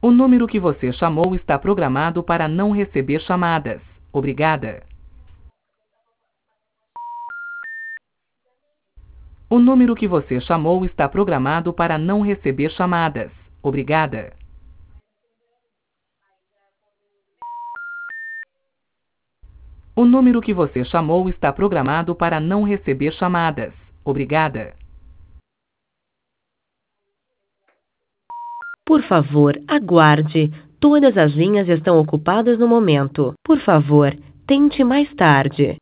O número que você chamou está programado para não receber chamadas. Obrigada. O número que você chamou está programado para não receber chamadas. Obrigada. O número que você chamou está programado para não receber chamadas. Obrigada. Por favor, aguarde. Todas as linhas estão ocupadas no momento. Por favor, tente mais tarde.